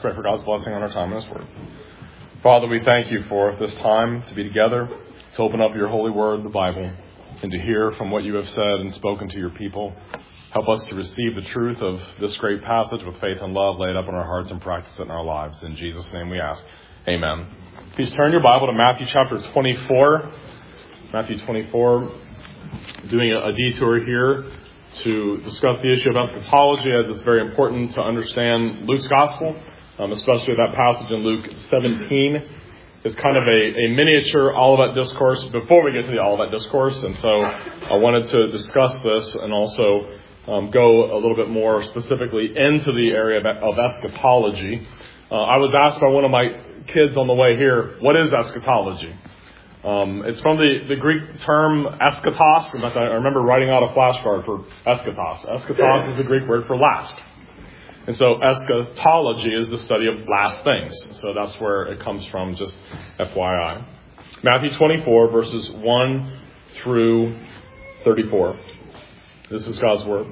pray for God's blessing on our time in His Word. Father, we thank you for this time to be together, to open up your holy word, the Bible, and to hear from what you have said and spoken to your people. Help us to receive the truth of this great passage with faith and love, lay it up in our hearts and practice it in our lives. In Jesus' name we ask. Amen. Please turn your Bible to Matthew chapter 24. Matthew 24, doing a detour here to discuss the issue of eschatology, as it's very important to understand Luke's gospel, especially that passage in Luke 17 is kind of a miniature Olivet Discourse before we get to the Olivet Discourse. And so I wanted to discuss this and also go a little bit more specifically into the area of eschatology. I was asked by one of my kids on the way here, what is eschatology? It's from the Greek term eschatos. In fact, I remember writing out a flashcard for eschatos. Eschatos is the Greek word for last. And so eschatology is the study of last things. So that's where it comes from, just FYI. Matthew 24, verses 1 through 34. This is God's word.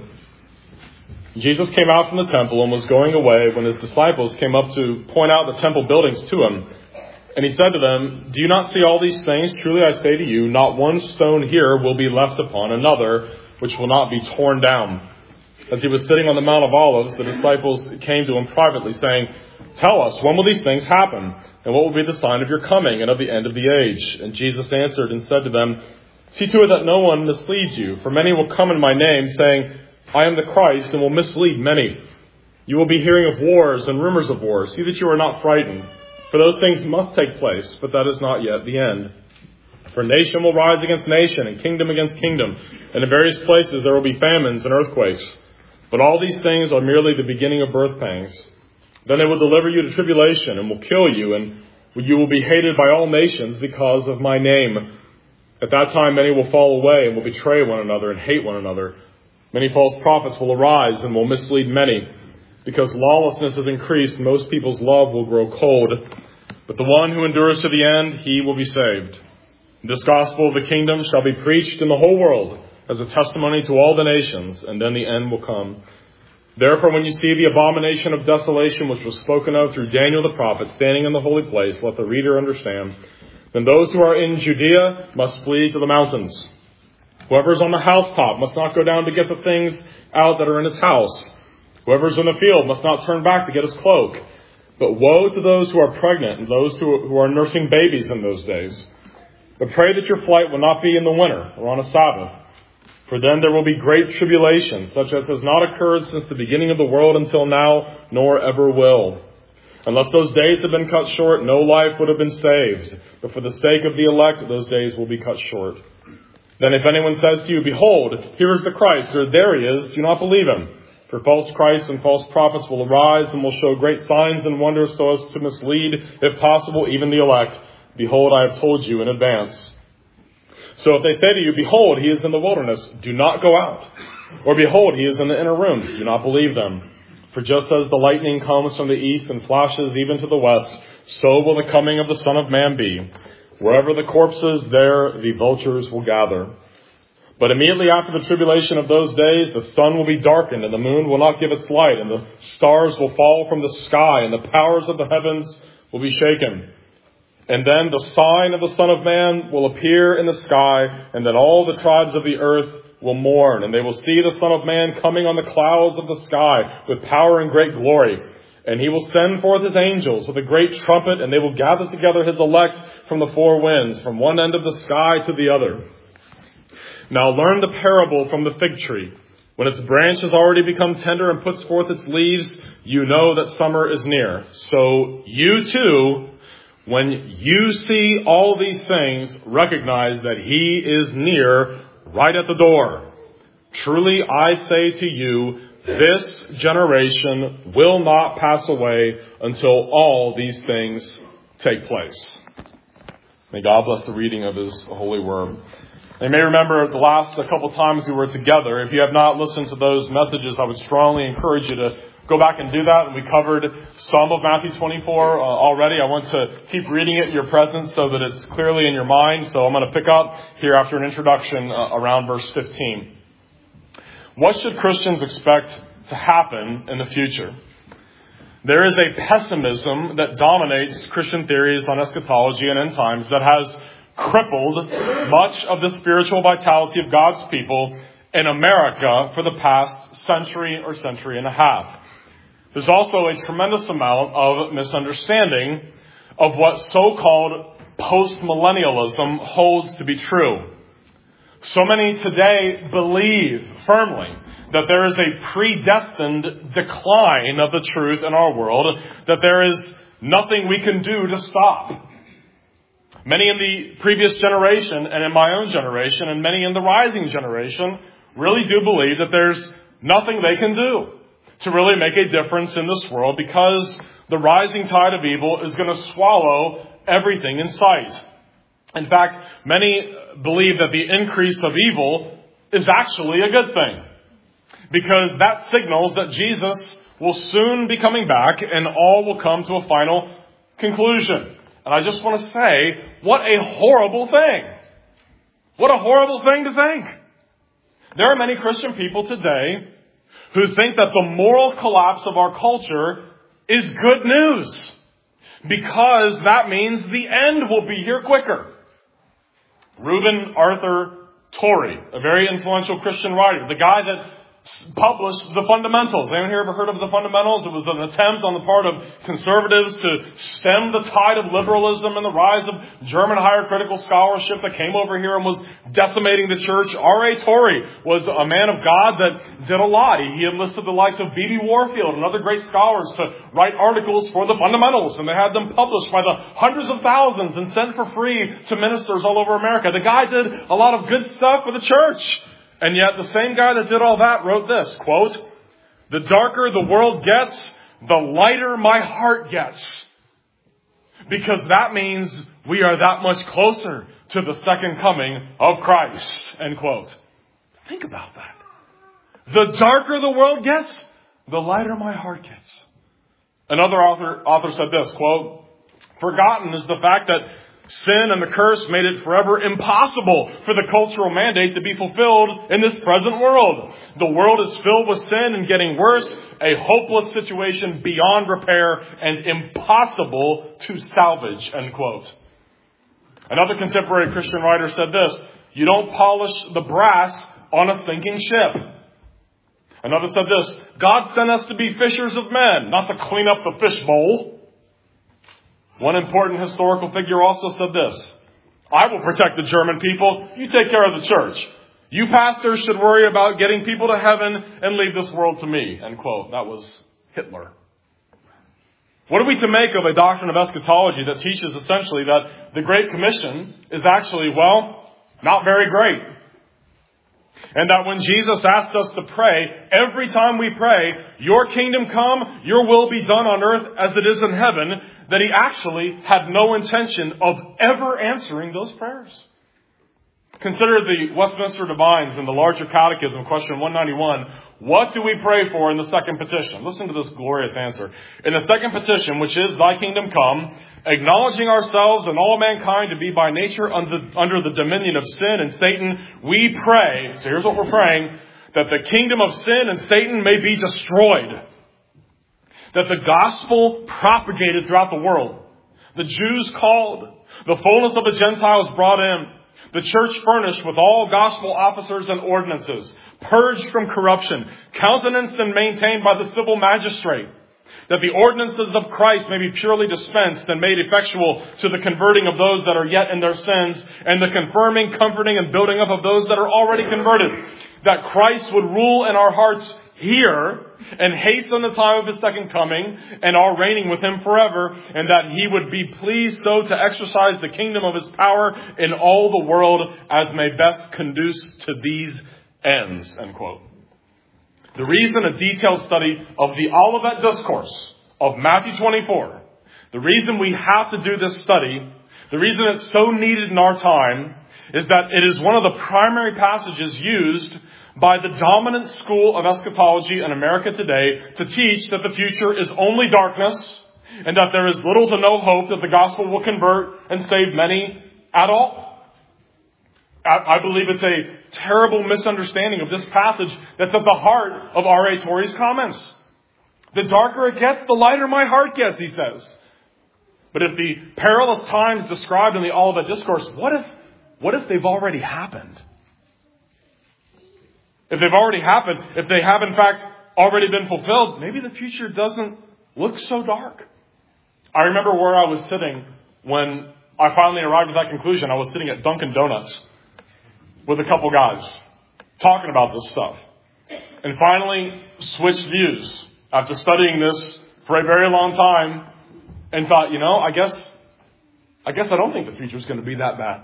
Jesus came out from the temple and was going away when his disciples came up to point out the temple buildings to him. And he said to them, "Do you not see all these things? Truly I say to you, not one stone here will be left upon another, which will not be torn down." As he was sitting on the Mount of Olives, the disciples came to him privately, saying, "Tell us, when will these things happen? And what will be the sign of your coming and of the end of the age?" And Jesus answered and said to them, "See to it that no one misleads you, for many will come in my name, saying, 'I am the Christ,' and will mislead many. You will be hearing of wars and rumors of wars. See that you are not frightened. For those things must take place, but that is not yet the end. For nation will rise against nation, and kingdom against kingdom, and in various places there will be famines and earthquakes. But all these things are merely the beginning of birth pangs. Then they will deliver you to tribulation, and will kill you, and you will be hated by all nations because of my name. At that time many will fall away, and will betray one another, and hate one another. Many false prophets will arise, and will mislead many. Because lawlessness has increased, most people's love will grow cold. But the one who endures to the end, he will be saved. This gospel of the kingdom shall be preached in the whole world as a testimony to all the nations, and then the end will come. Therefore, when you see the abomination of desolation which was spoken of through Daniel the prophet standing in the holy place, let the reader understand. Then those who are in Judea must flee to the mountains. Whoever is on the housetop must not go down to get the things out that are in his house. Whoever is in the field must not turn back to get his cloak. But woe to those who are pregnant and those who are nursing babies in those days. But pray that your flight will not be in the winter or on a Sabbath. For then there will be great tribulation, such as has not occurred since the beginning of the world until now, nor ever will. Unless those days had been cut short, no life would have been saved. But for the sake of the elect, those days will be cut short. Then if anyone says to you, 'Behold, here is the Christ,' or 'There he is,' do not believe him. For false Christs and false prophets will arise and will show great signs and wonders so as to mislead, if possible, even the elect. Behold, I have told you in advance. So if they say to you, 'Behold, he is in the wilderness,' do not go out. Or 'Behold, he is in the inner room,' do not believe them. For just as the lightning comes from the east and flashes even to the west, so will the coming of the Son of Man be. Wherever the corpse is, there the vultures will gather. But immediately after the tribulation of those days, the sun will be darkened, and the moon will not give its light, and the stars will fall from the sky, and the powers of the heavens will be shaken. And then the sign of the Son of Man will appear in the sky, and then all the tribes of the earth will mourn, and they will see the Son of Man coming on the clouds of the sky with power and great glory. And he will send forth his angels with a great trumpet, and they will gather together his elect from the four winds, from one end of the sky to the other. Now learn the parable from the fig tree. When its branch has already become tender and puts forth its leaves, you know that summer is near. So you too, when you see all these things, recognize that he is near, right at the door. Truly I say to you, this generation will not pass away until all these things take place. May God bless the reading of his holy word. You may remember the last couple times we were together. If you have not listened to those messages, I would strongly encourage you to go back and do that. And we covered some of Matthew 24 already. I want to keep reading it in your presence so that it's clearly in your mind. So I'm going to pick up here after an introduction around verse 15. What should Christians expect to happen in the future? There is a pessimism that dominates Christian theories on eschatology and end times that has crippled much of the spiritual vitality of God's people in America for the past century or century and a half. There's also a tremendous amount of misunderstanding of what so-called postmillennialism holds to be true. So many today believe firmly that there is a predestined decline of the truth in our world, that there is nothing we can do to stop. Many in the previous generation and in my own generation and many in the rising generation really do believe that there's nothing they can do to really make a difference in this world because the rising tide of evil is going to swallow everything in sight. In fact, many believe that the increase of evil is actually a good thing because that signals that Jesus will soon be coming back and all will come to a final conclusion. And I just want to say, what a horrible thing. What a horrible thing to think. There are many Christian people today who think that the moral collapse of our culture is good news because that means the end will be here quicker. Reuben Arthur Torrey, a very influential Christian writer, the guy that published The Fundamentals. Anyone here ever heard of The Fundamentals? It was an attempt on the part of conservatives to stem the tide of liberalism and the rise of German higher critical scholarship that came over here and was decimating the church. R.A. Torrey was a man of God that did a lot. He enlisted the likes of B.B. Warfield and other great scholars to write articles for The Fundamentals, and they had them published by the hundreds of thousands and sent for free to ministers all over America. The guy did a lot of good stuff for the church. And yet the same guy that did all that wrote this, quote, "The darker the world gets, the lighter my heart gets. Because that means we are that much closer to the second coming of Christ." End quote. Think about that. The darker the world gets, the lighter my heart gets. Another author said this, quote, "Forgotten is the fact that sin and the curse made it forever impossible for the cultural mandate to be fulfilled in this present world. The world is filled with sin and getting worse, a hopeless situation beyond repair and impossible to salvage." End quote. Another contemporary Christian writer said this, "You don't polish the brass on a sinking ship." Another said this, "God sent us to be fishers of men, not to clean up the fishbowl." One important historical figure also said this, "I will protect the German people. You take care of the church. You pastors should worry about getting people to heaven and leave this world to me." End quote. That was Hitler. What are we to make of a doctrine of eschatology that teaches essentially that the Great Commission is actually, not very great? And that when Jesus asked us to pray, every time we pray, "Your kingdom come, your will be done on earth as it is in heaven," that he actually had no intention of ever answering those prayers. Consider the Westminster Divines in the Larger Catechism, question 191. What do we pray for in the second petition? Listen to this glorious answer. "In the second petition, which is, Thy kingdom come, acknowledging ourselves and all mankind to be by nature under the dominion of sin and Satan, we pray," so here's what we're praying, "that the kingdom of sin and Satan may be destroyed, that the gospel propagated throughout the world, the Jews called, the fullness of the Gentiles brought in, the church furnished with all gospel officers and ordinances, purged from corruption, countenanced and maintained by the civil magistrate, that the ordinances of Christ may be purely dispensed and made effectual to the converting of those that are yet in their sins, and the confirming, comforting, and building up of those that are already converted, that Christ would rule in our hearts here and hasten the time of his second coming and our reigning with him forever, and that he would be pleased so to exercise the kingdom of his power in all the world as may best conduce to these ends." End quote. The reason a detailed study of the Olivet Discourse of Matthew 24, the reason we have to do this study, the reason it's so needed in our time, is that it is one of the primary passages used by the dominant school of eschatology in America today to teach that the future is only darkness and that there is little to no hope that the gospel will convert and save many at all. I believe it's a terrible misunderstanding of this passage that's at the heart of R.A. Torrey's comments. The darker it gets, the lighter my heart gets, he says. But if the perilous times described in the Olivet Discourse, what if they've already happened? If they've already happened, if they have in fact already been fulfilled, maybe the future doesn't look so dark. I remember where I was sitting when I finally arrived at that conclusion. I was sitting at Dunkin' Donuts with a couple guys talking about this stuff. And finally switched views after studying this for a very long time and thought, I guess I don't think the future is going to be that bad.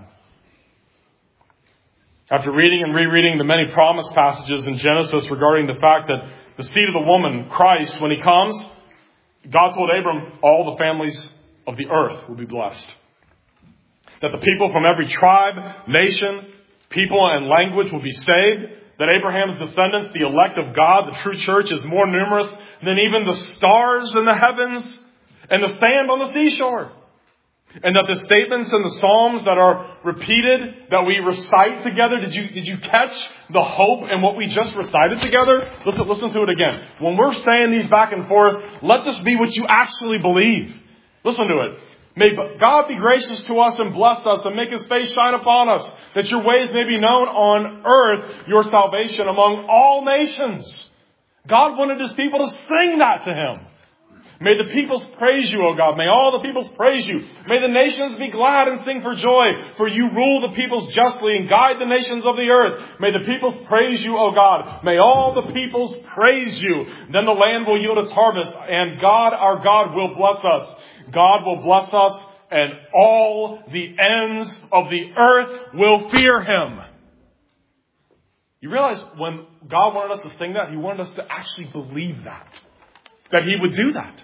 After reading and rereading the many promise passages in Genesis regarding the fact that the seed of the woman, Christ, when he comes, God told Abram, all the families of the earth will be blessed. That the people from every tribe, nation, people and language will be saved. That Abraham's descendants, the elect of God, the true church, is more numerous than even the stars in the heavens and the sand on the seashore. And that the statements in the Psalms that are repeated, that we recite together, did you catch the hope in what we just recited together? Listen to it again. When we're saying these back and forth, let this be what you actually believe. Listen to it. May God be gracious to us and bless us and make his face shine upon us, that your ways may be known on earth, your salvation among all nations. God wanted his people to sing that to him. May the peoples praise you, O God. May all the peoples praise you. May the nations be glad and sing for joy. For you rule the peoples justly and guide the nations of the earth. May the peoples praise you, O God. May all the peoples praise you. Then the land will yield its harvest, and God, our God, will bless us. God will bless us, and all the ends of the earth will fear him. You realize when God wanted us to sing that, he wanted us to actually believe that he would do that.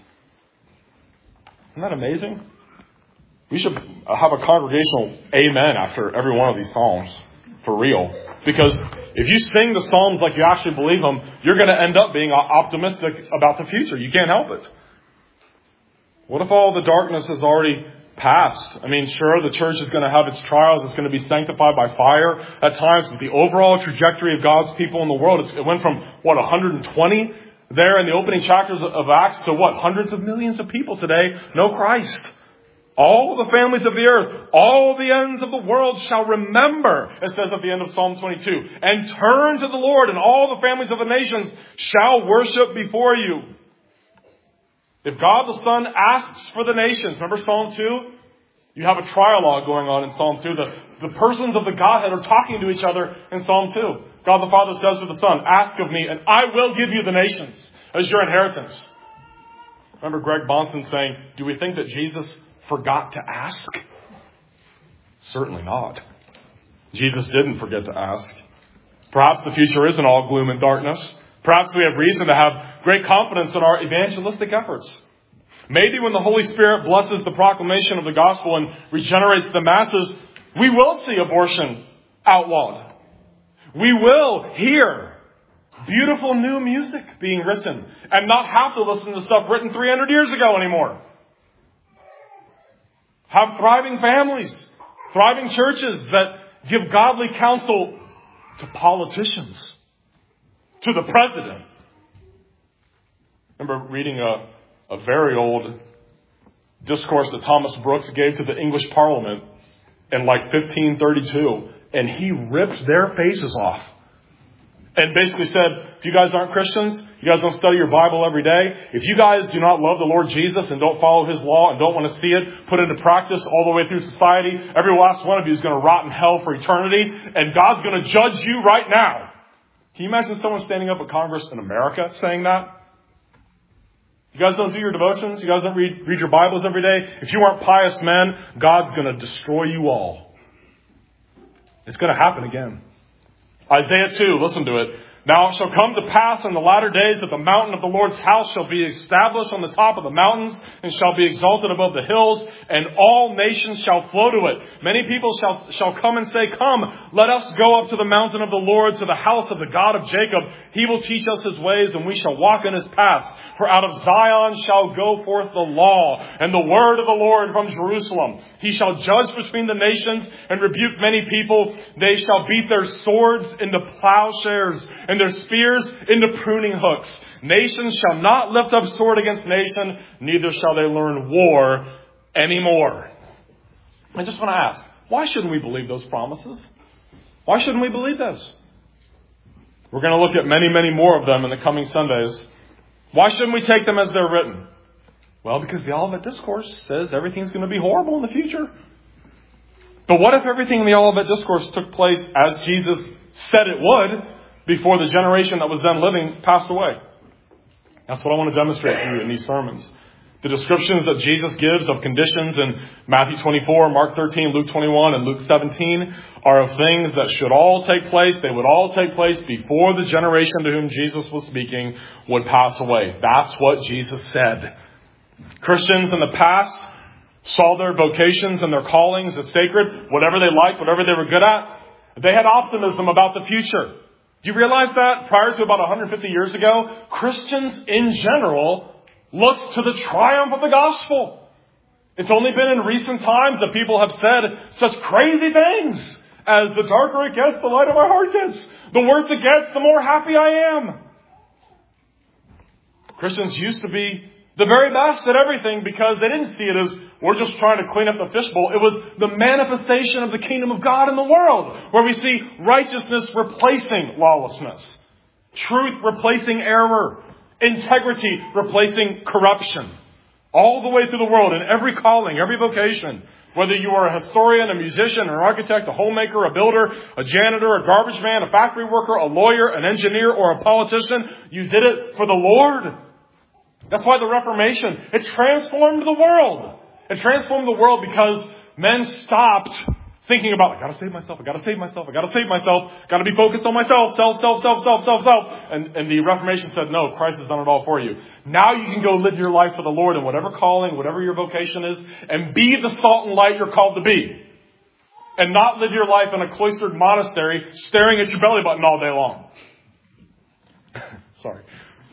Isn't that amazing? We should have a congregational amen after every one of these psalms. For real. Because if you sing the psalms like you actually believe them, you're going to end up being optimistic about the future. You can't help it. What if all the darkness has already passed? I mean, sure, the church is going to have its trials. It's going to be sanctified by fire at times. But the overall trajectory of God's people in the world, it went from, 120 there in the opening chapters of Acts to hundreds of millions of people today know Christ. All the families of the earth, all the ends of the world shall remember, it says at the end of Psalm 22, and turn to the Lord, and all the families of the nations shall worship before you. If God the Son asks for the nations, remember Psalm 2? You have a trialogue going on in Psalm 2. The persons of the Godhead are talking to each other in Psalm 2. God the Father says to the Son, ask of me, and I will give you the nations as your inheritance. Remember Greg Bonson saying, do we think that Jesus forgot to ask? Certainly not. Jesus didn't forget to ask. Perhaps the future isn't all gloom and darkness. Perhaps we have reason to have great confidence in our evangelistic efforts. Maybe when the Holy Spirit blesses the proclamation of the gospel and regenerates the masses, we will see abortion outlawed. We will hear beautiful new music being written and not have to listen to stuff written 300 years ago anymore. Have thriving families, thriving churches that give godly counsel to politicians, to the president. I remember reading a very old discourse that Thomas Brooks gave to the English Parliament in 1532, and he ripped their faces off and basically said, if you guys aren't Christians, you guys don't study your Bible every day, if you guys do not love the Lord Jesus and don't follow his law and don't want to see it put into practice all the way through society, every last one of you is going to rot in hell for eternity, and God's going to judge you right now. Can you imagine someone standing up at Congress in America saying that? You guys don't do your devotions? You guys don't read your Bibles every day? If you aren't pious men, God's going to destroy you all. It's going to happen again. Isaiah 2, listen to it. Now it shall come to pass in the latter days that the mountain of the Lord's house shall be established on the top of the mountains and shall be exalted above the hills, and all nations shall flow to it. Many people shall come and say, come, let us go up to the mountain of the Lord, to the house of the God of Jacob. He will teach us his ways, and we shall walk in his paths. For out of Zion shall go forth the law and the word of the Lord from Jerusalem. He shall judge between the nations and rebuke many people. They shall beat their swords into plowshares and their spears into pruning hooks. Nations shall not lift up sword against nation, neither shall they learn war anymore. I just want to ask, why shouldn't we believe those promises? Why shouldn't we believe those? We're going to look at many, many more of them in the coming Sundays. Why shouldn't we take them as they're written? Well, because the Olivet Discourse says everything's going to be horrible in the future. But what if everything in the Olivet Discourse took place as Jesus said it would before the generation that was then living passed away? That's what I want to demonstrate to you in these sermons. The descriptions that Jesus gives of conditions in Matthew 24, Mark 13, Luke 21, and Luke 17 are of things that should all take place. They would all take place before the generation to whom Jesus was speaking would pass away. That's what Jesus said. Christians in the past saw their vocations and their callings as sacred, whatever they liked, whatever they were good at. They had optimism about the future. Do you realize that prior to about 150 years ago, Christians in general looked to the triumph of the gospel. It's only been in recent times that people have said such crazy things as the darker it gets, the lighter my heart gets. The worse it gets, the more happy I am. Christians used to be the very best at everything because they didn't see it as we're just trying to clean up the fishbowl. It was the manifestation of the kingdom of God in the world, where we see righteousness replacing lawlessness, truth replacing error, integrity replacing corruption. All the way through the world, in every calling, every vocation. Whether you are a historian, a musician, an architect, a homemaker, a builder, a janitor, a garbage man, a factory worker, a lawyer, an engineer, or a politician, you did it for the Lord. That's why the Reformation, it transformed the world. It transformed the world because men stopped thinking about, I gotta save myself, I gotta save myself, I gotta save myself, gotta be focused on myself, self. And the Reformation said, no, Christ has done it all for you. Now you can go live your life for the Lord in whatever calling, whatever your vocation is, and be the salt and light you're called to be. And not live your life in a cloistered monastery staring at your belly button all day long. Sorry.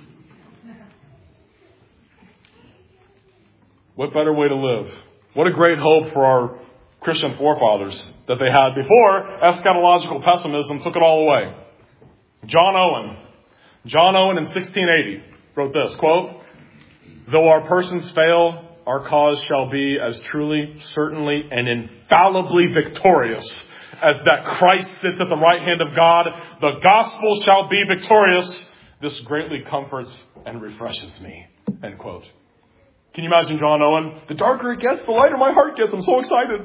What better way to live? What a great hope for our Christian forefathers that they had before eschatological pessimism took it all away. John Owen in 1680 wrote this, quote, though our persons fail, our cause shall be as truly, certainly, and infallibly victorious as that Christ sits at the right hand of God. The gospel shall be victorious. This greatly comforts and refreshes me. End quote. Can you imagine John Owen? The darker it gets, the lighter my heart gets. I'm so excited.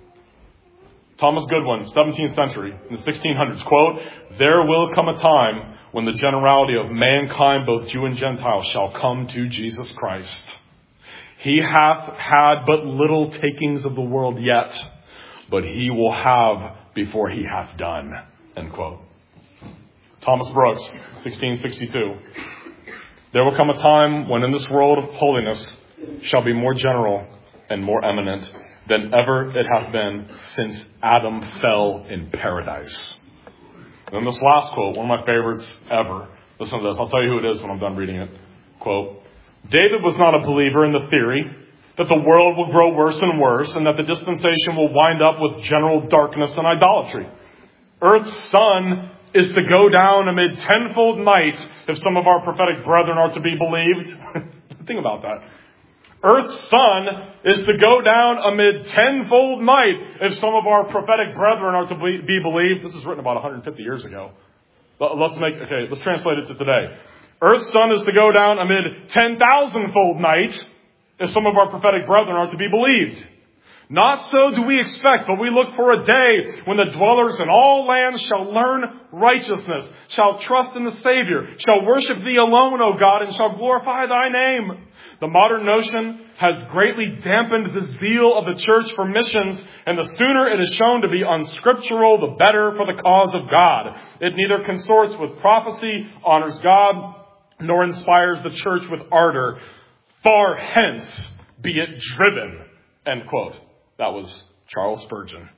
Thomas Goodwin, 17th century, in the 1600s, quote, there will come a time when the generality of mankind, both Jew and Gentile, shall come to Jesus Christ. He hath had but little takings of the world yet, but he will have before he hath done. End quote. Thomas Brooks, 1662. There will come a time when in this world holiness shall be more general and more eminent than ever it hath been since Adam fell in paradise. And then this last quote, one of my favorites ever. Listen to this. I'll tell you who it is when I'm done reading it. Quote, David was not a believer in the theory that the world will grow worse and worse and that the dispensation will wind up with general darkness and idolatry. Earth's sun is to go down amid tenfold night if some of our prophetic brethren are to be believed. Think about that. Earth's sun is to go down amid tenfold night if some of our prophetic brethren are to be believed. This is written about 150 years ago. Let's translate it to today. Earth's sun is to go down amid 10,000-fold night if some of our prophetic brethren are to be believed. Not so do we expect, but we look for a day when the dwellers in all lands shall learn righteousness, shall trust in the Savior, shall worship thee alone, O God, and shall glorify thy name. The modern notion has greatly dampened the zeal of the church for missions, and the sooner it is shown to be unscriptural, the better for the cause of God. It neither consorts with prophecy, honors God, nor inspires the church with ardor. Far hence be it driven. End quote. That was Charles Spurgeon.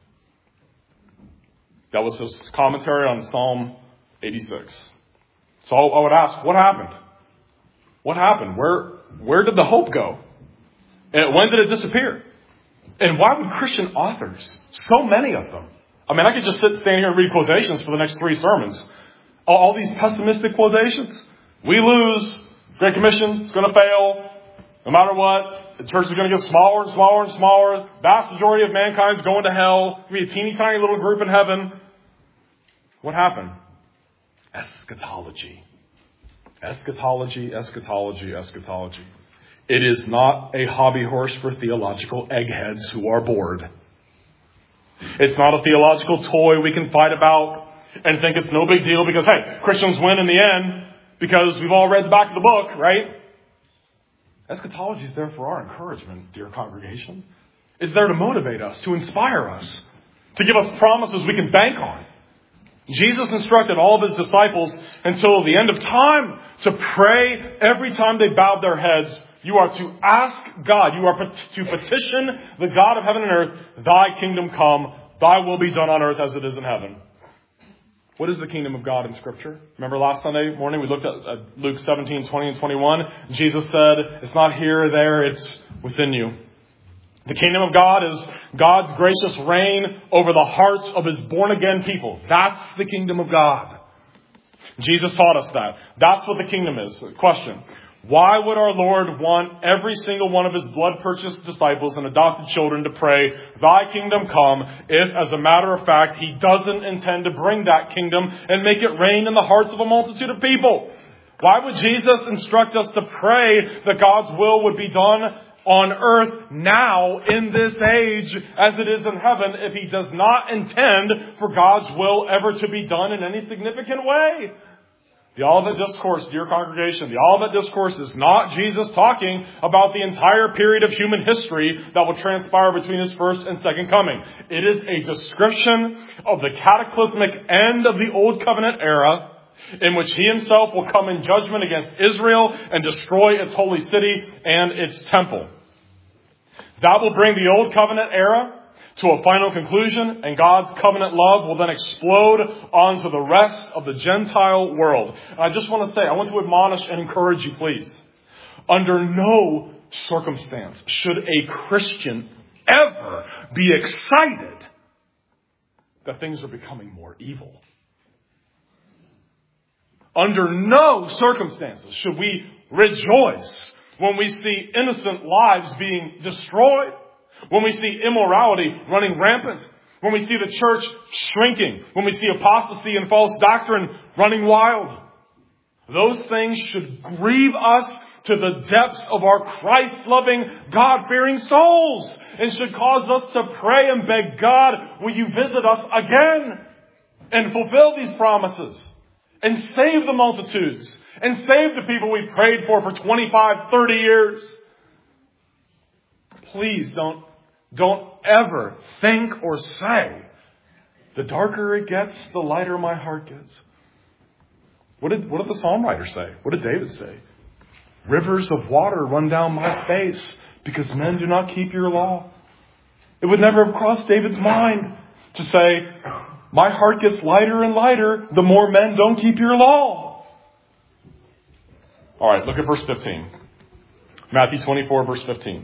That was his commentary on Psalm 86. So I would ask, what happened? What happened? Where did the hope go? And when did it disappear? And why would Christian authors, so many of them, I mean, I could just stand here and read quotations for the next 3 sermons. All these pessimistic quotations. We lose. Great Commission is going to fail. No matter what. The church is going to get smaller and smaller and smaller. Vast majority of mankind is going to hell. There'll be a teeny tiny little group in heaven. What happened? Eschatology. Eschatology, eschatology, eschatology. It is not a hobby horse for theological eggheads who are bored. It's not a theological toy we can fight about and think it's no big deal because, hey, Christians win in the end because we've all read the back of the book, right? Eschatology is there for our encouragement, dear congregation. It's there to motivate us, to inspire us, to give us promises we can bank on. Jesus instructed all of his disciples until the end of time to pray every time they bowed their heads. You are to ask God, you are to petition the God of heaven and earth, thy kingdom come, thy will be done on earth as it is in heaven. What is the kingdom of God in Scripture? Remember last Sunday morning we looked at Luke 17, 20 and 21. Jesus said, it's not here or there, it's within you. The kingdom of God is God's gracious reign over the hearts of his born-again people. That's the kingdom of God. Jesus taught us that. That's what the kingdom is. Question. Why would our Lord want every single one of his blood-purchased disciples and adopted children to pray, thy kingdom come, if, as a matter of fact, he doesn't intend to bring that kingdom and make it reign in the hearts of a multitude of people? Why would Jesus instruct us to pray that God's will would be done on earth now in this age as it is in heaven if he does not intend for God's will ever to be done in any significant way? The Olivet Discourse, dear congregation, the Olivet Discourse is not Jesus talking about the entire period of human history that will transpire between his first and second coming. It is a description of the cataclysmic end of the Old Covenant era in which he himself will come in judgment against Israel and destroy its holy city and its temple. That will bring the Old Covenant era to a final conclusion, and God's covenant love will then explode onto the rest of the Gentile world. And I just want to say, I want to admonish and encourage you, please. Under no circumstance should a Christian ever be excited that things are becoming more evil. Under no circumstances should we rejoice when we see innocent lives being destroyed, when we see immorality running rampant, when we see the church shrinking, when we see apostasy and false doctrine running wild. Those things should grieve us to the depths of our Christ-loving, God-fearing souls and should cause us to pray and beg God, will you visit us again and fulfill these promises and save the multitudes and save the people we prayed for 25, 30 years. Please don't ever think or say, the darker it gets, the lighter my heart gets. What did the psalm writer say? What did David say? Rivers of water run down my face because men do not keep your law. It would never have crossed David's mind to say, my heart gets lighter and lighter the more men don't keep your law. All right, look at verse 15. Matthew 24, verse 15.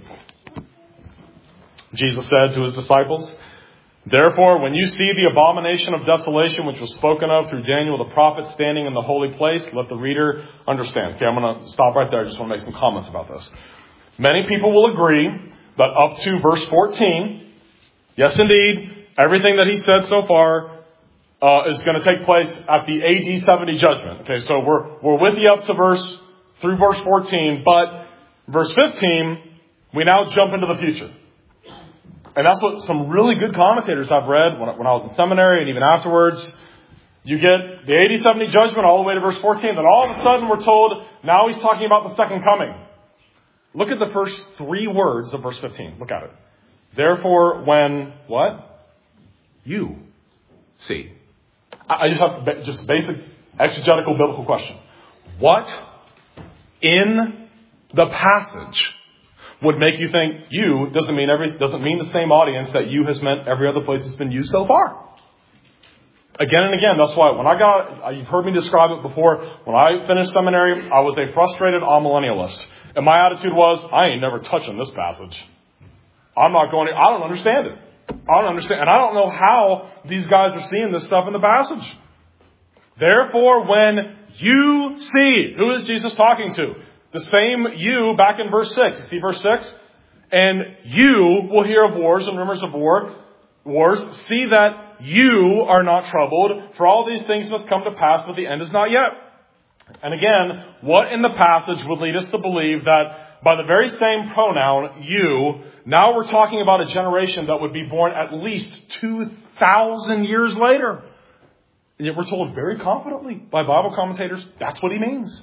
Jesus said to his disciples, therefore, when you see the abomination of desolation, which was spoken of through Daniel the prophet standing in the holy place, let the reader understand. Okay, I'm going to stop right there. I just want to make some comments about this. Many people will agree that up to verse 14, yes, indeed, everything that he said so far is going to take place at the AD 70 judgment. Okay, so we're with you up to through verse 14, but verse 15, we now jump into the future. And that's what some really good commentators I've read when I was in seminary and even afterwards. You get the AD 70 judgment all the way to verse 14. Then all of a sudden we're told now he's talking about the second coming. Look at the first 3 words of verse 15. Look at it. Therefore, when what? You see. I just have just basic exegetical biblical question. What in the passage would make you think you doesn't mean the same audience that you has meant every other place it's been used so far? Again and again, that's why you've heard me describe it before, when I finished seminary, I was a frustrated amillennialist. And my attitude was, I ain't never touching this passage. I don't understand it. I don't understand. And I don't know how these guys are seeing this stuff in the passage. Therefore, when you see, who is Jesus talking to? The same you back in verse 6. You see verse 6? And you will hear of wars and rumors of wars. See that you are not troubled, for all these things must come to pass, but the end is not yet. And again, what in the passage would lead us to believe that by the very same pronoun, you, now we're talking about a generation that would be born at least 2,000 years later. And yet we're told very confidently by Bible commentators, that's what he means.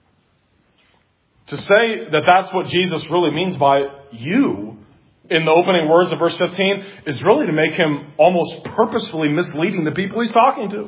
To say that that's what Jesus really means by you in the opening words of verse 15 is really to make him almost purposefully misleading the people he's talking to.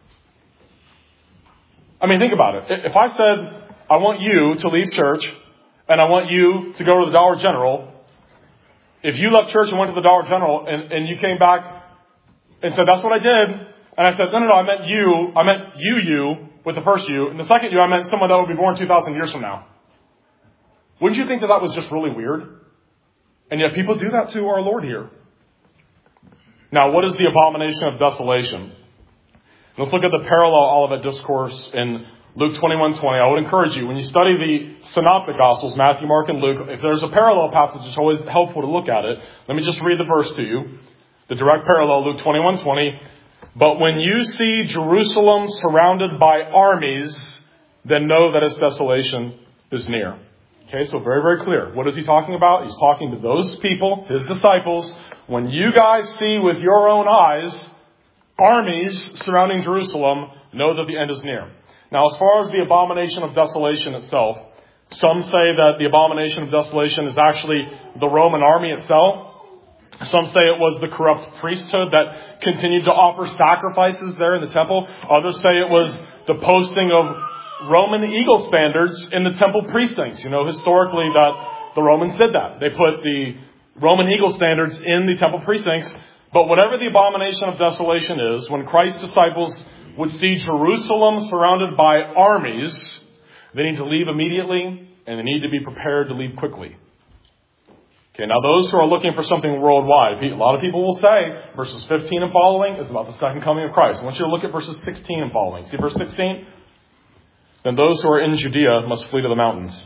I mean, think about it. If I said, I want you to leave church and I want you to go to the Dollar General, if you left church and went to the Dollar General and you came back and said, that's what I did, and I said, no, I meant you with the first you, and the second you, I meant someone that would be born 2,000 years from now. Wouldn't you think that was just really weird? And yet people do that to our Lord here. Now, what is the abomination of desolation? Let's look at the parallel Olivet Discourse in Luke 21:20. I would encourage you, when you study the Synoptic Gospels, Matthew, Mark, and Luke, if there's a parallel passage, it's always helpful to look at it. Let me just read the verse to you. The direct parallel, Luke 21:20. But when you see Jerusalem surrounded by armies, then know that its desolation is near. Okay, so very, very clear. What is he talking about? He's talking to those people, his disciples. When you guys see with your own eyes armies surrounding Jerusalem, know that the end is near. Now, as far as the abomination of desolation itself, some say that the abomination of desolation is actually the Roman army itself. Some say it was the corrupt priesthood that continued to offer sacrifices there in the temple. Others say it was the posting of Roman eagle standards in the temple precincts. You know, historically that the Romans did that. They put the Roman eagle standards in the temple precincts. But whatever the abomination of desolation is, when Christ's disciples would see Jerusalem surrounded by armies, they need to leave immediately and they need to be prepared to leave quickly. Okay, now those who are looking for something worldwide, a lot of people will say verses 15 and following is about the second coming of Christ. I want you to look at verses 16 and following. See verse 16? Then those who are in Judea must flee to the mountains.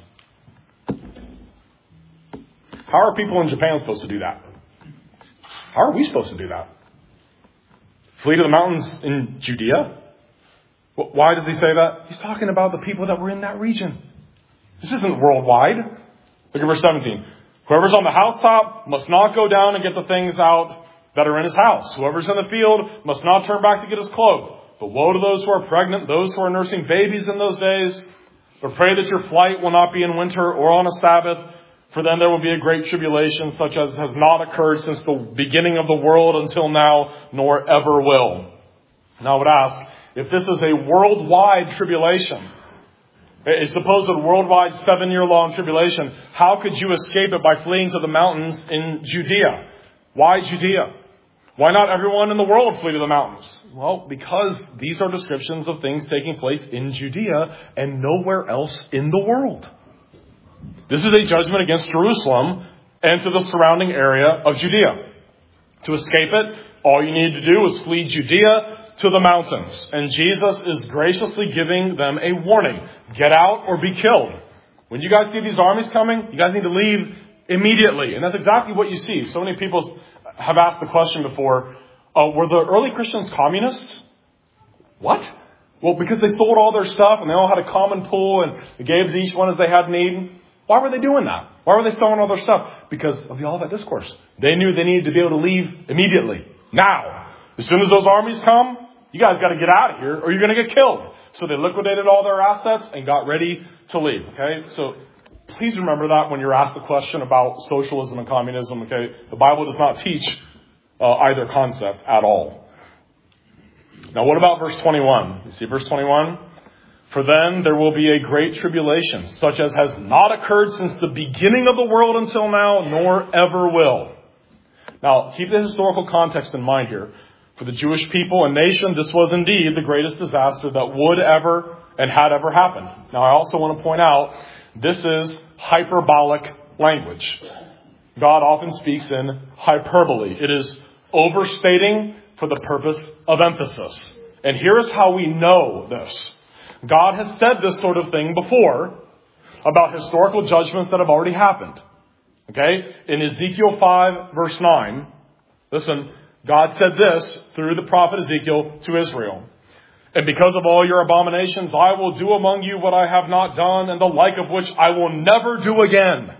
How are people in Japan supposed to do that? How are we supposed to do that? Flee to the mountains in Judea? Why does he say that? He's talking about the people that were in that region. This isn't worldwide. Look at verse 17. Whoever's on the housetop must not go down and get the things out that are in his house. Whoever's in the field must not turn back to get his cloak. But woe to those who are pregnant, those who are nursing babies in those days. But pray that your flight will not be in winter or on a Sabbath, for then there will be a great tribulation such as has not occurred since the beginning of the world until now, nor ever will. Now I would ask, if this is a worldwide tribulation, a supposed worldwide 7-year-long tribulation, how could you escape it by fleeing to the mountains in Judea? Why Judea? Why not everyone in the world flee to the mountains? Well, because these are descriptions of things taking place in Judea and nowhere else in the world. This is a judgment against Jerusalem and to the surrounding area of Judea. To escape it, all you need to do is flee Judea to the mountains. And Jesus is graciously giving them a warning. Get out or be killed. When you guys see these armies coming, you guys need to leave immediately. And that's exactly what you see. So many people have asked the question before, were the early Christians communists? What? Well, because they sold all their stuff and they all had a common pool and they gave to each one as they had need. Why were they doing that? Why were they selling all their stuff? Because of the Olivet Discourse. They knew they needed to be able to leave immediately. Now. As soon as those armies come, you guys got to get out of here or you're going to get killed. So they liquidated all their assets and got ready to leave. Okay? So please remember that when you're asked the question about socialism and communism. Okay? The Bible does not teach either concept at all. Now what about verse 21? You see verse 21? For then there will be a great tribulation, such as has not occurred since the beginning of the world until now, nor ever will. Now, keep the historical context in mind here. For the Jewish people and nation, this was indeed the greatest disaster that would ever and had ever happened. Now, I also want to point out, this is hyperbolic language. God often speaks in hyperbole. It is overstating for the purpose of emphasis. And here's how we know this. God has said this sort of thing before about historical judgments that have already happened. Okay? In Ezekiel 5, verse 9, listen, God said this through the prophet Ezekiel to Israel. And because of all your abominations, I will do among you what I have not done, and the like of which I will never do again.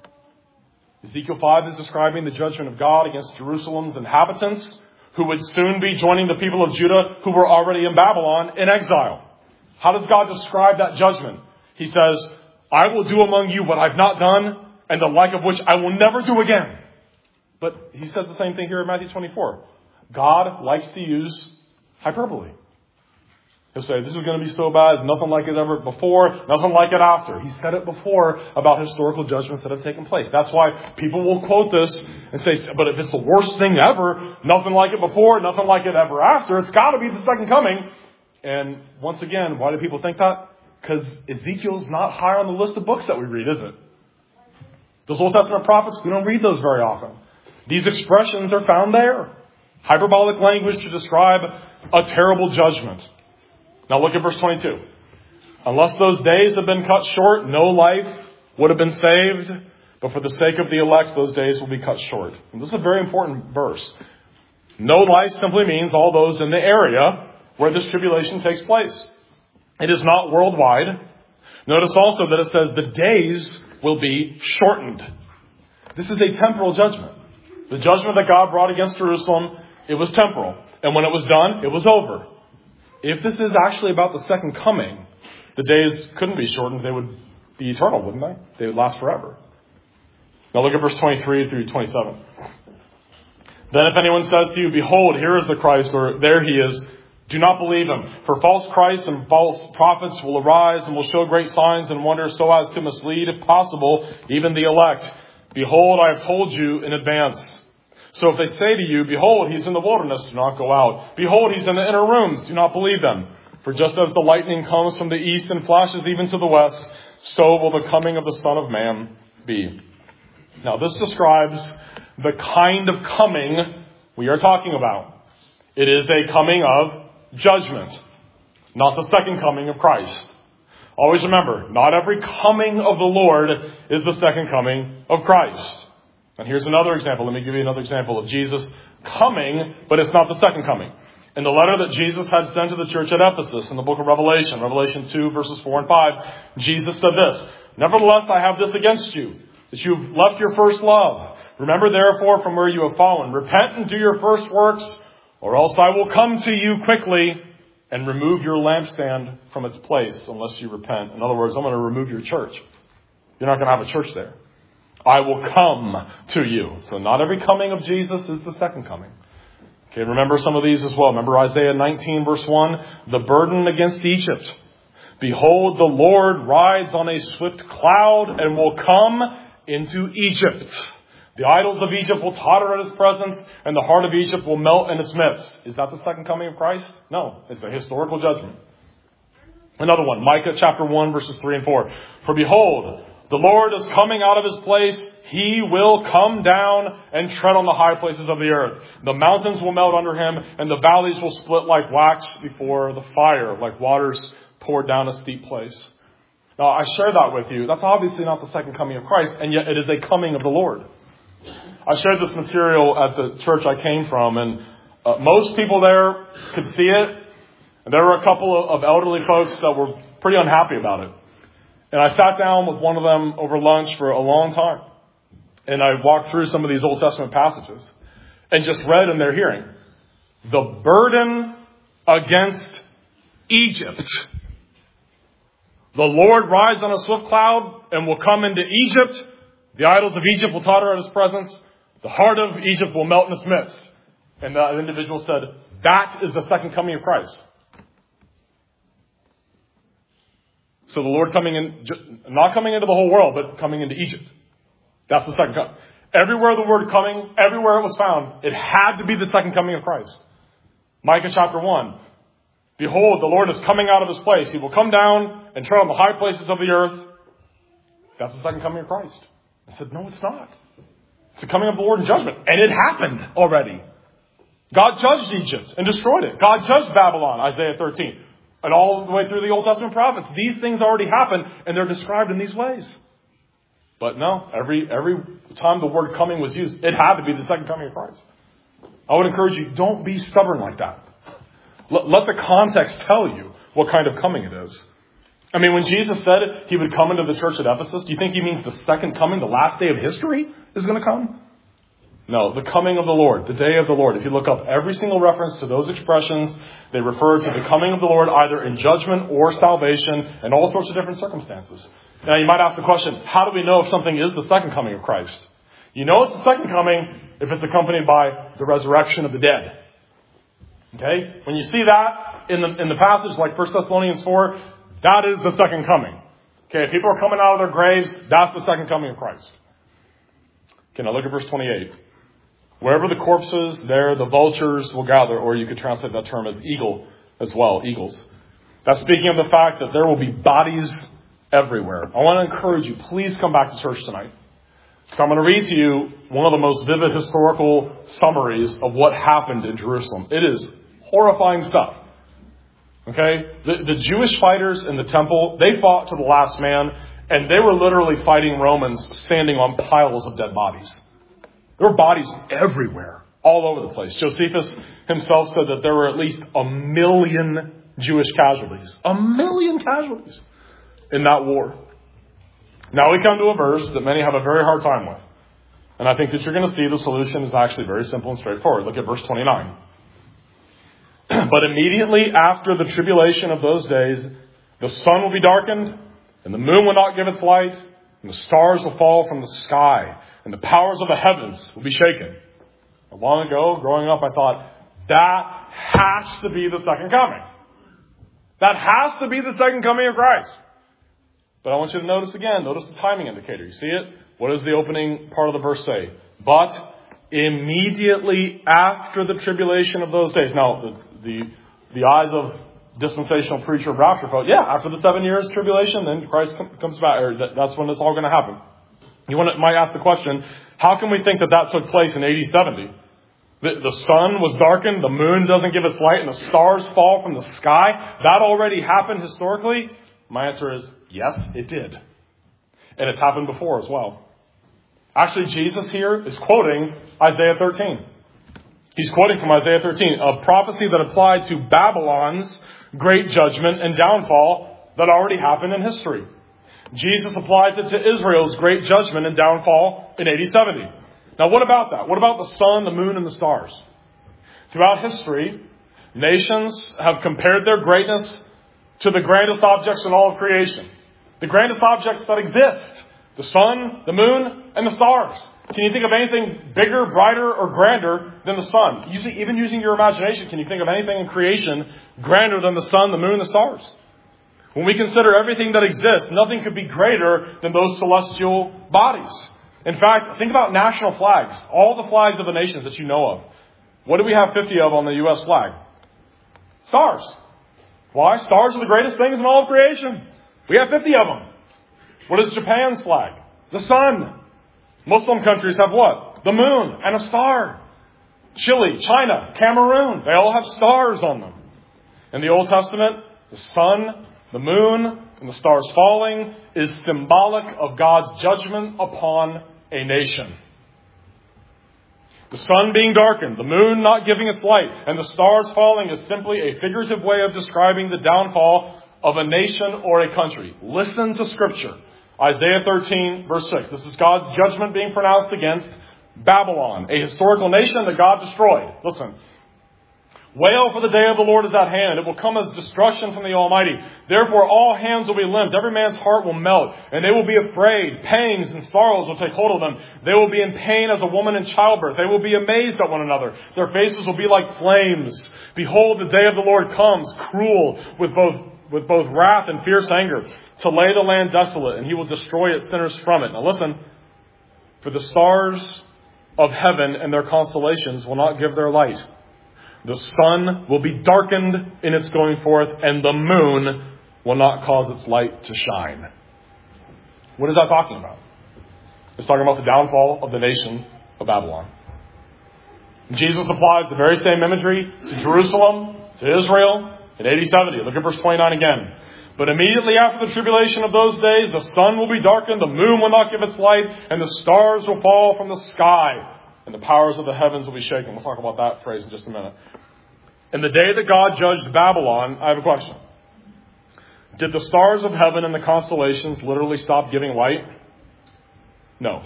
Ezekiel 5 is describing the judgment of God against Jerusalem's inhabitants, who would soon be joining the people of Judah who were already in Babylon in exile. How does God describe that judgment? He says, I will do among you what I've not done, and the like of which I will never do again. But he says the same thing here in Matthew 24. God likes to use hyperbole. He'll say, this is going to be so bad, nothing like it ever before, nothing like it after. He said it before about historical judgments that have taken place. That's why people will quote this and say, but if it's the worst thing ever, nothing like it before, nothing like it ever after, it's got to be the second coming. And once again, why do people think that? Because Ezekiel's not high on the list of books that we read, is it? Those Old Testament prophets, we don't read those very often. These expressions are found there. Hyperbolic language to describe a terrible judgment. Now look at verse 22. Unless those days have been cut short, no life would have been saved. But for the sake of the elect, those days will be cut short. And this is a very important verse. No life simply means all those in the area where this tribulation takes place. It is not worldwide. Notice also that it says the days will be shortened. This is a temporal judgment. The judgment that God brought against Jerusalem, it was temporal. And when it was done, it was over. If this is actually about the second coming, the days couldn't be shortened. They would be eternal, wouldn't they? They would last forever. Now look at verse 23 through 27. Then if anyone says to you, behold, here is the Christ, or there he is, do not believe him. For false Christs and false prophets will arise and will show great signs and wonders so as to mislead, if possible, even the elect. Behold, I have told you in advance. So if they say to you, behold, he's in the wilderness, do not go out. Behold, he's in the inner rooms, do not believe them. For just as the lightning comes from the east and flashes even to the west, so will the coming of the Son of Man be. Now this describes the kind of coming we are talking about. It is a coming of judgment, not the second coming of Christ. Always remember, not every coming of the Lord is the second coming of Christ. And here's another example. Let me give you another example of Jesus coming, but it's not the second coming. In the letter that Jesus had sent to the church at Ephesus in the book of Revelation, Revelation 2, verses 4 and 5, Jesus said this, nevertheless, I have this against you, that you've left your first love. Remember, therefore, from where you have fallen, repent and do your first works, or else I will come to you quickly and remove your lampstand from its place unless you repent. In other words, I'm going to remove your church. You're not going to have a church there. I will come to you. So not every coming of Jesus is the second coming. Okay, remember some of these as well. Remember Isaiah 19 verse 1, the burden against Egypt. Behold, the Lord rides on a swift cloud and will come into Egypt. The idols of Egypt will totter at his presence and the heart of Egypt will melt in its midst. Is that the second coming of Christ? No, it's a historical judgment. Another one, Micah chapter 1 verses 3 and 4. For behold, the Lord is coming out of his place. He will come down and tread on the high places of the earth. The mountains will melt under him, and the valleys will split like wax before the fire, like waters poured down a steep place. Now, I share that with you. That's obviously not the second coming of Christ, and yet it is a coming of the Lord. I shared this material at the church I came from, and most people there could see it. And there were a couple of elderly folks that were pretty unhappy about it. And I sat down with one of them over lunch for a long time. And I walked through some of these Old Testament passages and just read in their hearing, the burden against Egypt. The Lord rides on a swift cloud and will come into Egypt. The idols of Egypt will totter at his presence. The heart of Egypt will melt in its midst. And the individual said, that is the second coming of Christ. So the Lord coming in, not coming into the whole world, but coming into Egypt. That's the second coming. Everywhere the word coming, everywhere it was found, it had to be the second coming of Christ. Micah chapter 1. Behold, the Lord is coming out of his place. He will come down and tread on the high places of the earth. That's the second coming of Christ. I said, no, it's not. It's the coming of the Lord in judgment. And it happened already. God judged Egypt and destroyed it. God judged Babylon, Isaiah 13. And all the way through the Old Testament prophets. These things already happened, and they're described in these ways. But no, every time the word coming was used, it had to be the second coming of Christ. I would encourage you, don't be stubborn like that. Let the context tell you what kind of coming it is. I mean, when Jesus said he would come into the church at Ephesus, do you think he means the second coming, the last day of history is going to come? No, the coming of the Lord, the day of the Lord. If you look up every single reference to those expressions, they refer to the coming of the Lord either in judgment or salvation and all sorts of different circumstances. Now, you might ask the question, how do we know if something is the second coming of Christ? You know it's the second coming if it's accompanied by the resurrection of the dead. Okay? When you see that in the passage like 1 Thessalonians 4, that is the second coming. Okay, if people are coming out of their graves, that's the second coming of Christ. Okay, now look at verse 28. Wherever the corpse is, there the vultures will gather, or you could translate that term as eagle as well, eagles. That's speaking of the fact that there will be bodies everywhere. I want to encourage you, please come back to church tonight. So I'm going to read to you one of the most vivid historical summaries of what happened in Jerusalem. It is horrifying stuff. Okay? The Jewish fighters in the temple, they fought to the last man, and they were literally fighting Romans standing on piles of dead bodies. There were bodies everywhere, all over the place. Josephus himself said that there were at least 1 million Jewish casualties. 1 million casualties in that war. Now we come to a verse that many have a very hard time with. And I think that you're going to see the solution is actually very simple and straightforward. Look at verse 29. But immediately after the tribulation of those days, the sun will be darkened, and the moon will not give its light, and the stars will fall from the sky, and the powers of the heavens will be shaken. Long ago, growing up, I thought, that has to be the second coming. That has to be the second coming of Christ. But I want you to notice again, notice the timing indicator. You see it? What does the opening part of the verse say? But immediately after the tribulation of those days. Now, the eyes of dispensational preacher of rapture folk, yeah, after the 7 years tribulation, then Christ comes back. Or that's when it's all going to happen. You might ask the question, how can we think that took place in AD 70? The sun was darkened, the moon doesn't give its light, and the stars fall from the sky. That already happened historically? My answer is, yes, it did. And it's happened before as well. Actually, Jesus here is quoting Isaiah 13. He's quoting from Isaiah 13, a prophecy that applied to Babylon's great judgment and downfall that already happened in history. Jesus applies it to Israel's great judgment and downfall in AD 70. Now, what about that? What about the sun, the moon, and the stars? Throughout history, nations have compared their greatness to the grandest objects in all of creation. The grandest objects that exist. The sun, the moon, and the stars. Can you think of anything bigger, brighter, or grander than the sun? Even using your imagination, can you think of anything in creation grander than the sun, the moon, and the stars? When we consider everything that exists, nothing could be greater than those celestial bodies. In fact, think about national flags. All the flags of the nations that you know of. What do we have 50 of on the U.S. flag? Stars. Why? Stars are the greatest things in all of creation. We have 50 of them. What is Japan's flag? The sun. Muslim countries have what? The moon and a star. Chile, China, Cameroon, they all have stars on them. In the Old Testament, the sun, the moon, and the stars falling is symbolic of God's judgment upon a nation. The sun being darkened, the moon not giving its light, and the stars falling is simply a figurative way of describing the downfall of a nation or a country. Listen to Scripture. Isaiah 13, verse 6. This is God's judgment being pronounced against Babylon, a historical nation that God destroyed. Listen. Wail, for the day of the Lord is at hand. It will come as destruction from the Almighty. Therefore all hands will be limped. Every man's heart will melt. And they will be afraid. Pangs and sorrows will take hold of them. They will be in pain as a woman in childbirth. They will be amazed at one another. Their faces will be like flames. Behold, the day of the Lord comes, cruel, with both wrath and fierce anger, to lay the land desolate, and he will destroy its sinners from it. Now listen, for the stars of heaven and their constellations will not give their light. The sun will be darkened in its going forth, and the moon will not cause its light to shine. What is that talking about? It's talking about the downfall of the nation of Babylon. Jesus applies the very same imagery to Jerusalem, to Israel, in AD 70. Look at verse 29 again. But immediately after the tribulation of those days, the sun will be darkened, the moon will not give its light, and the stars will fall from the sky, and the powers of the heavens will be shaken. We'll talk about that phrase in just a minute. In the day that God judged Babylon, I have a question. Did the stars of heaven and the constellations literally stop giving light? No.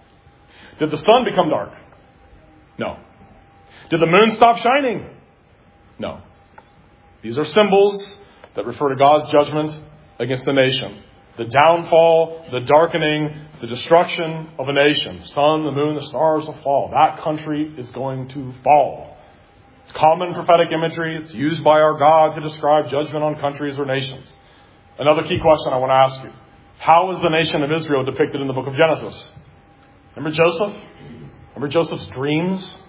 Did the sun become dark? No. Did the moon stop shining? No. These are symbols that refer to God's judgment against the nation. The downfall, the darkening, the destruction of a nation. Sun, the moon, the stars will fall. That country is going to fall. It's common prophetic imagery. It's used by our God to describe judgment on countries or nations. Another key question I want to ask you. How is the nation of Israel depicted in the book of Genesis? Remember Joseph? Remember Joseph's dreams?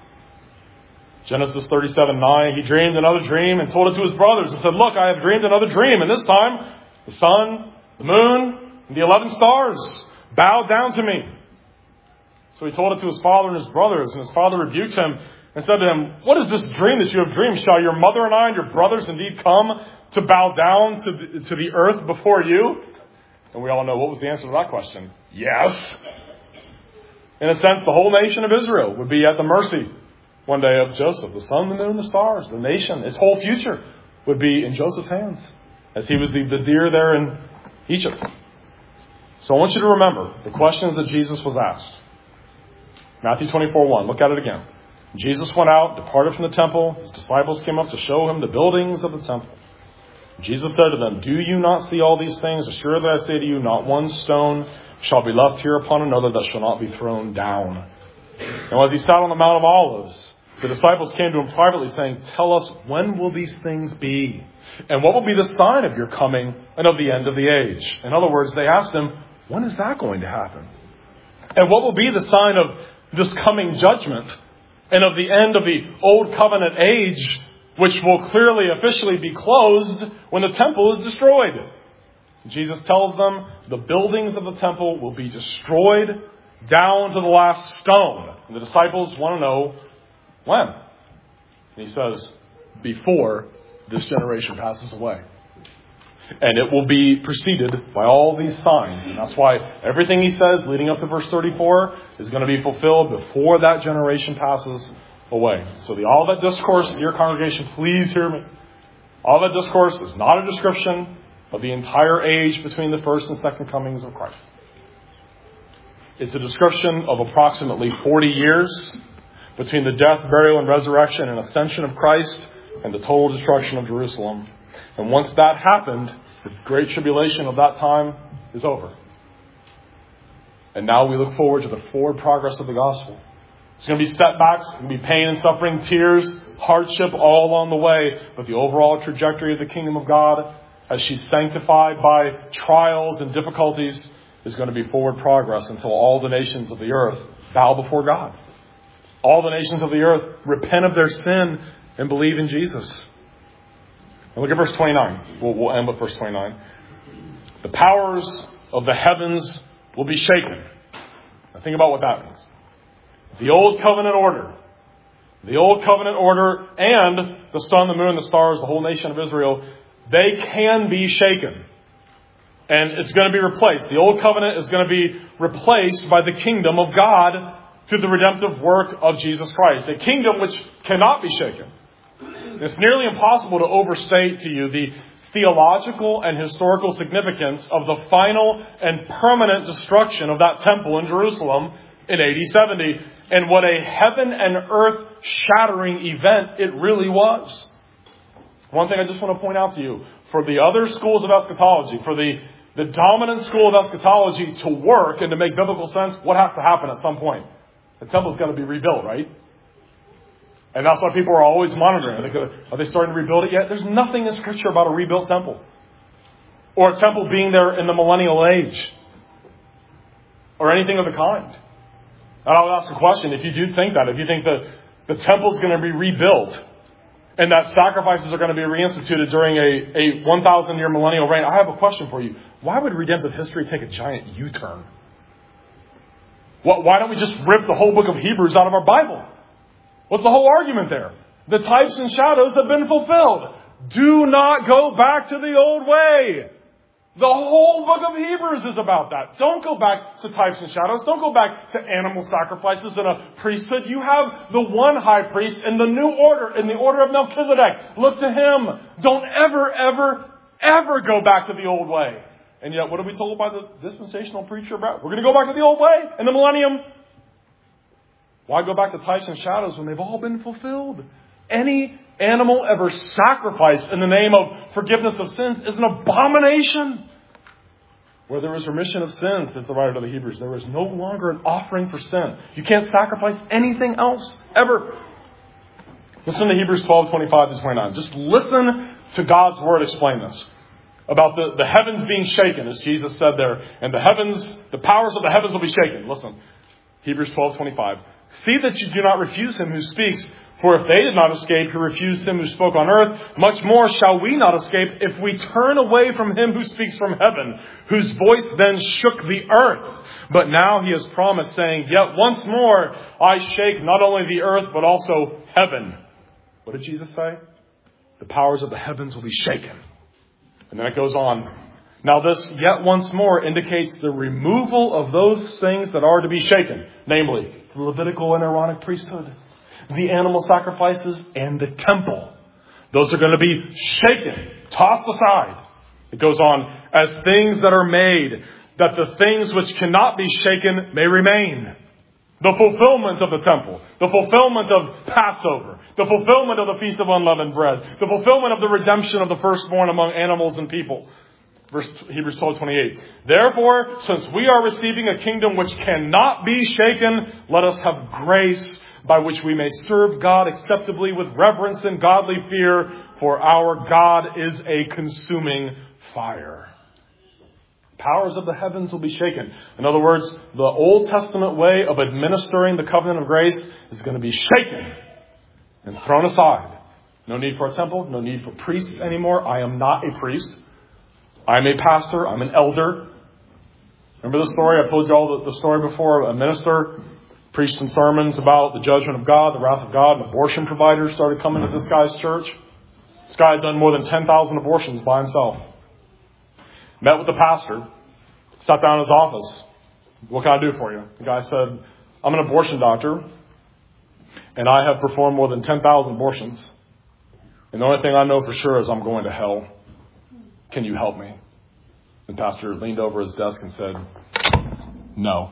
Genesis 37:9, he dreamed another dream and told it to his brothers and said, look, I have dreamed another dream. And this time, the sun, the moon, and the 11 stars bowed down to me. So he told it to his father and his brothers, and his father rebuked him and said to him, what is this dream that you have dreamed? Shall your mother and I and your brothers indeed come to bow down to the earth before you? And we all know what was the answer to that question. Yes. In a sense, the whole nation of Israel would be at the mercy one day of Joseph. The sun, the moon, the stars, the nation, its whole future would be in Joseph's hands as he was the vizier there in Egypt. So I want you to remember the questions that Jesus was asked. Matthew 24:1. Look at it again. Jesus went out, departed from the temple. His disciples came up to show him the buildings of the temple. Jesus said to them, do you not see all these things? Assuredly I say to you, not one stone shall be left here upon another that shall not be thrown down. And as he sat on the Mount of Olives, the disciples came to him privately saying, tell us, when will these things be? And what will be the sign of your coming and of the end of the age? In other words, they asked him, when is that going to happen? And what will be the sign of this coming judgment and of the end of the old covenant age, which will clearly officially be closed when the temple is destroyed? Jesus tells them the buildings of the temple will be destroyed down to the last stone. And the disciples want to know when. And he says, before this generation passes away. And it will be preceded by all these signs. And that's why everything he says leading up to verse 34 is going to be fulfilled before that generation passes away. So all that discourse, dear congregation, please hear me. All that discourse is not a description of the entire age between the first and second comings of Christ. It's a description of approximately 40 years between the death, burial, and resurrection and ascension of Christ and the total destruction of Jerusalem. And once that happened, the great tribulation of that time is over. And now we look forward to the forward progress of the gospel. It's going to be setbacks, it's going to be pain and suffering, tears, hardship all along the way. But the overall trajectory of the kingdom of God, as she's sanctified by trials and difficulties, is going to be forward progress until all the nations of the earth bow before God. All the nations of the earth repent of their sin and believe in Jesus. And look at verse 29. We'll end with verse 29. The powers of the heavens will be shaken. Now think about what that means. The old covenant order. The old covenant order and the sun, the moon, the stars, the whole nation of Israel, they can be shaken. And it's going to be replaced. The old covenant is going to be replaced by the kingdom of God through the redemptive work of Jesus Christ. A kingdom which cannot be shaken. It's nearly impossible to overstate to you the theological and historical significance of the final and permanent destruction of that temple in Jerusalem in AD 70. And what a heaven and earth shattering event it really was. One thing I just want to point out to you. For the other schools of eschatology, for the dominant school of eschatology to work and to make biblical sense, what has to happen at some point? The temple's got to be rebuilt, right? And that's why people are always monitoring. Are they starting to rebuild it yet? There's nothing in Scripture about a rebuilt temple. Or a temple being there in the millennial age. Or anything of the kind. And I'll ask a question. If you do think that, if you think that the temple's going to be rebuilt and that sacrifices are going to be reinstituted during a 1,000-year millennial reign. I have a question for you. Why would redemptive history take a giant U-turn? Why don't we just rip the whole book of Hebrews out of our Bible? What's the whole argument there? The types and shadows have been fulfilled. Do not go back to the old way. The whole book of Hebrews is about that. Don't go back to types and shadows. Don't go back to animal sacrifices and a priesthood. You have the one high priest in the new order, in the order of Melchizedek. Look to him. Don't ever go back to the old way. And yet, what are we told by the dispensational preacher about? We're going to go back to the old way in the millennium. Why go back to types and shadows when they've all been fulfilled? Any animal ever sacrificed in the name of forgiveness of sins is an abomination. Where there is remission of sins, says the writer to the Hebrews, there is no longer an offering for sin. You can't sacrifice anything else, ever. Listen to Hebrews 12:25-29. Just listen to God's word explain this. About the heavens being shaken, as Jesus said there. And the powers of the heavens will be shaken. Listen, Hebrews 12:25. See that you do not refuse him who speaks. For if they did not escape who refused him who spoke on earth, much more shall we not escape if we turn away from him who speaks from heaven, whose voice then shook the earth. But now he has promised, saying, yet once more I shake not only the earth, but also heaven. What did Jesus say? The powers of the heavens will be shaken. And then it goes on. Now this yet once more indicates the removal of those things that are to be shaken. Namely, the Levitical and Aaronic priesthood, the animal sacrifices, and the temple. Those are going to be shaken, tossed aside. It goes on, as things that are made, that the things which cannot be shaken may remain. The fulfillment of the temple, the fulfillment of Passover, the fulfillment of the Feast of Unleavened Bread, the fulfillment of the redemption of the firstborn among animals and people. Hebrews 12:28. Therefore, since we are receiving a kingdom which cannot be shaken, let us have grace by which we may serve God acceptably with reverence and godly fear, for our God is a consuming fire. Powers of the heavens will be shaken. In other words, the Old Testament way of administering the covenant of grace is going to be shaken and thrown aside. No need for a temple, no need for priests anymore. I am not a priest. I'm a pastor. I'm an elder. Remember the story? I've told you all the story before. A minister preached some sermons about the judgment of God, the wrath of God. An abortion provider started coming to this guy's church. This guy had done more than 10,000 abortions by himself. Met with the pastor, sat down in his office. What can I do for you? The guy said, I'm an abortion doctor, and I have performed more than 10,000 abortions. And the only thing I know for sure is I'm going to hell. Can you help me? The pastor leaned over his desk and said, no.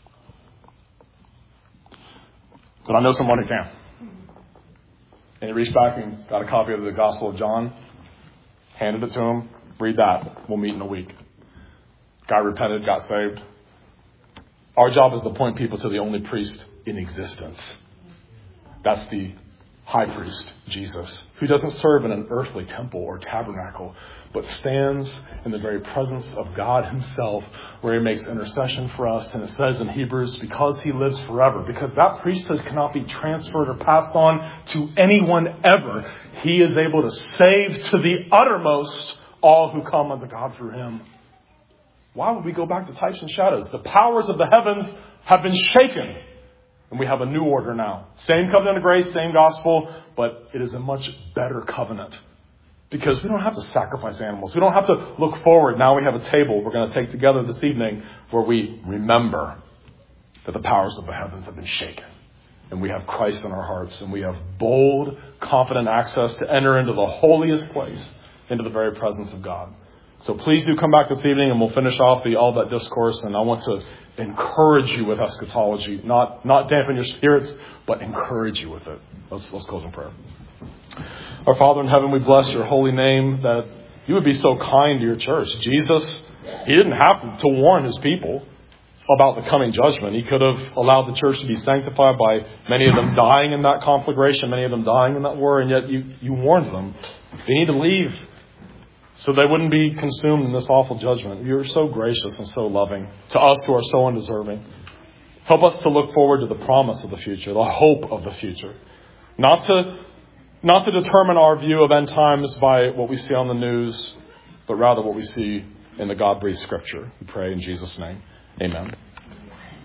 But I know someone who can. And he reached back and got a copy of the Gospel of John, handed it to him. Read that. We'll meet in a week. Guy repented, got saved. Our job is to point people to the only priest in existence. That's the high priest, Jesus, who doesn't serve in an earthly temple or tabernacle, but stands in the very presence of God himself, where he makes intercession for us. And it says in Hebrews, because he lives forever, because that priesthood cannot be transferred or passed on to anyone ever, he is able to save to the uttermost all who come unto God through him. Why would we go back to types and shadows? The powers of the heavens have been shaken. And we have a new order now. Same covenant of grace, same gospel, but it is a much better covenant. Because we don't have to sacrifice animals. We don't have to look forward. Now we have a table we're going to take together this evening where we remember that the powers of the heavens have been shaken. And we have Christ in our hearts. And we have bold, confident access to enter into the holiest place, into the very presence of God. So please do come back this evening and we'll finish off the All That Discourse. And I want to encourage you with eschatology. Not dampen your spirits, but encourage you with it. Let's close in prayer. Our Father in heaven, we bless your holy name that you would be so kind to your church. Jesus, he didn't have to warn his people about the coming judgment. He could have allowed the church to be sanctified by many of them dying in that conflagration, many of them dying in that war, and yet you warned them. They need to leave so they wouldn't be consumed in this awful judgment. You're so gracious and so loving to us who are so undeserving. Help us to look forward to the promise of the future, the hope of the future. Not to not to determine our view of end times by what we see on the news, but rather what we see in the God-breathed Scripture. We pray in Jesus' name. Amen.